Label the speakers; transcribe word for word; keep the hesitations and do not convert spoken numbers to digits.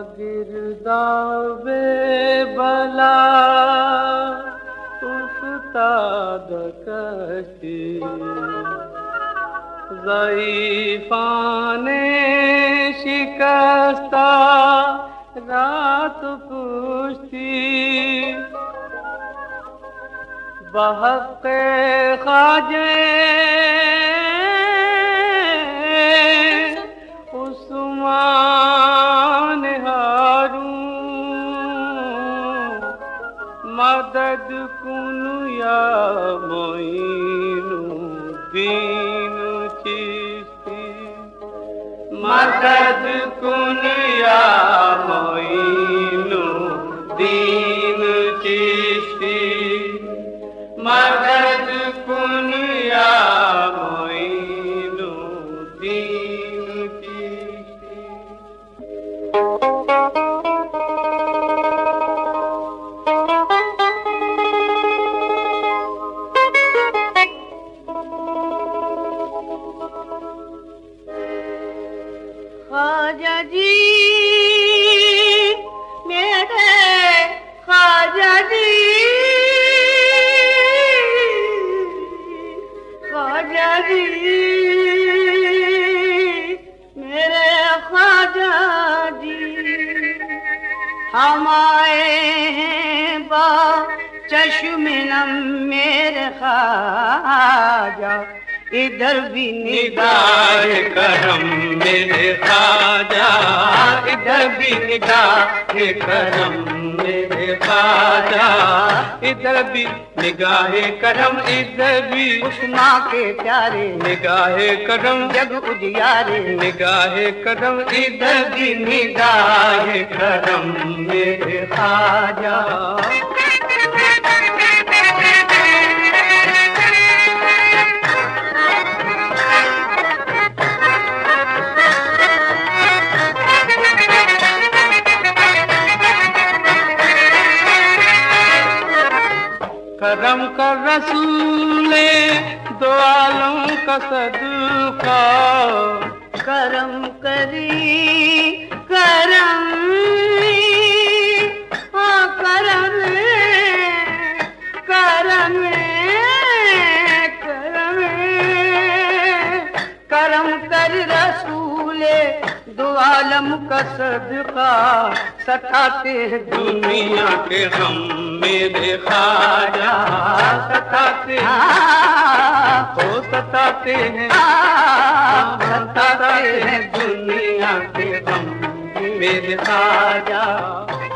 Speaker 1: शागिर्दावे बला उस्ताद कश्ती ज़ईफ़ाने शिकस्ता रात पुश्ती बहक़े ख़ाजे उस्मान हारून मदद कुनु या मोइनुद्दीन चिश्ती मदद कुनु या मोइनुद्दीन चिश्ती मदद कुनु या मोइनुद्दीन चिश्ती।
Speaker 2: ख्वाजा जी मेरे ख्वाजा जी ख्वाजा जी मेरे ख्वाजा जी हम आए हैं बा चश्मिनम मेरे ख्वाजा इधर भी
Speaker 1: निगाह करम मेरे ख्वाजा इधर भी निगाह करम मेरे ख्वाजा इधर भी निगाह करम इधर भी
Speaker 2: उस्मा के प्यारे
Speaker 1: निगाह करम
Speaker 2: जग उजियारे
Speaker 1: निगाह करम इधर भी निगाह करम मेरे ख्वाजा। करम कर रसूले दो आलम का सदका
Speaker 2: करम करी करम हाँ करम करम करम करम कर रसूले दो आलम का सदका सताते
Speaker 1: दुनिया के हम मेरे ख्वाजा सताते हो सताते हैं सताते हैं दुनिया के हम मेरे ख्वाजा।